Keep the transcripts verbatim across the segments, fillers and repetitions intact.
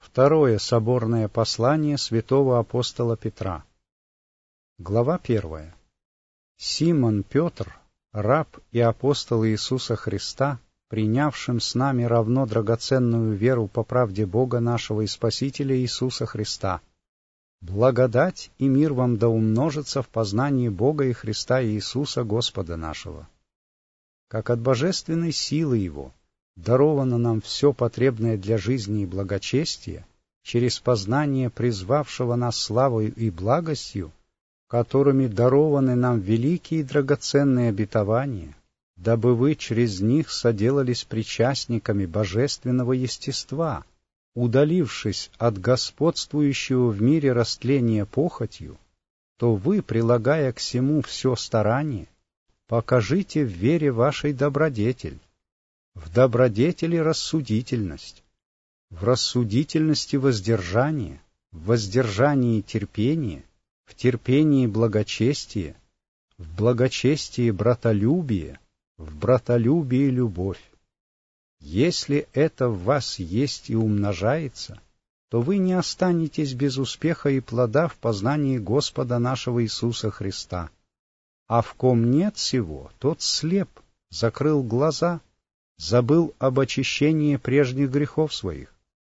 Второе соборное послание святого апостола Петра. Глава первая. Симон Петр, раб и апостол Иисуса Христа, принявшим с нами равно драгоценную веру по правде Бога нашего и Спасителя Иисуса Христа, благодать и мир вам да умножится в познании Бога и Христа Иисуса Господа нашего. Как от божественной силы Его даровано нам все потребное для жизни и благочестия через познание призвавшего нас славою и благостью, которыми дарованы нам великие и драгоценные обетования, дабы вы через них соделались причастниками божественного естества, удалившись от господствующего в мире растления похотью, то вы, прилагая к сему все старание, покажите в вере вашей добродетель, в добродетели рассудительность, в рассудительности воздержание, в воздержании терпение, в терпении благочестие, в благочестии братолюбие, в братолюбии любовь. Если это в вас есть и умножается, то вы не останетесь без успеха и плода в познании Господа нашего Иисуса Христа. А в ком нет сего, тот слеп, закрыл глаза, забыл об очищении прежних грехов своих.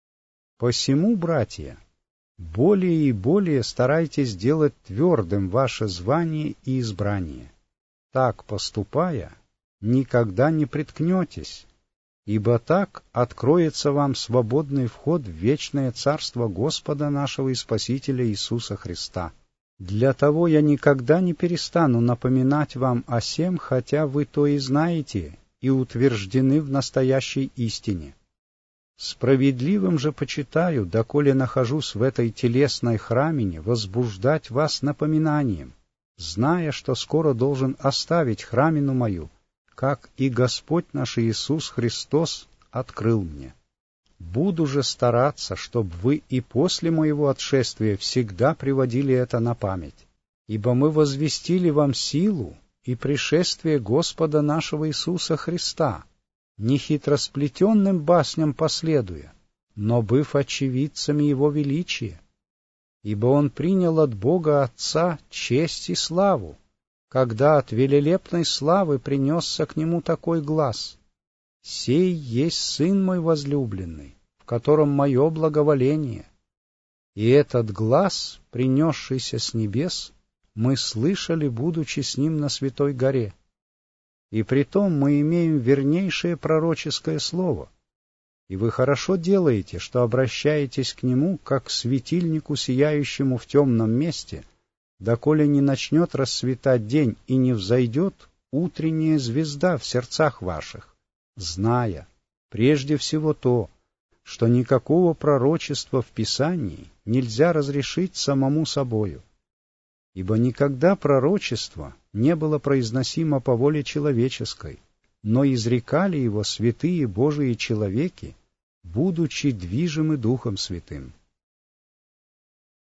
Посему, братья, более и более старайтесь делать твердым ваше звание и избрание. Так, поступая, никогда не приткнетесь, ибо так откроется вам свободный вход в вечное царство Господа нашего и Спасителя Иисуса Христа. Для того я никогда не перестану напоминать вам о сем, хотя вы то и знаете, и утверждены в настоящей истине. Справедливым же почитаю, доколе нахожусь в этой телесной храмине, возбуждать вас напоминанием, зная, что скоро должен оставить храмину мою, как и Господь наш Иисус Христос открыл мне. Буду же стараться, чтобы вы и после моего отшествия всегда приводили это на память, ибо мы возвестили вам силу и пришествие Господа нашего Иисуса Христа, не хитросплетенным басням последуя, но быв очевидцами Его величия. Ибо Он принял от Бога Отца честь и славу, когда от велелепной славы принесся к Нему такой глас: «Сей есть Сын мой возлюбленный, в котором мое благоволение». И этот глас, принесшийся с небес, мы слышали, будучи с Ним на Святой горе. И притом мы имеем вернейшее пророческое слово. И вы хорошо делаете, что обращаетесь к Нему, как к светильнику, сияющему в темном месте, доколе не начнет расцветать день и не взойдет утренняя звезда в сердцах ваших, зная, прежде всего то, что никакого пророчества в Писании нельзя разрешить самому собою. Ибо никогда пророчество не было произносимо по воле человеческой, но изрекали его святые Божии человеки, будучи движимы Духом Святым.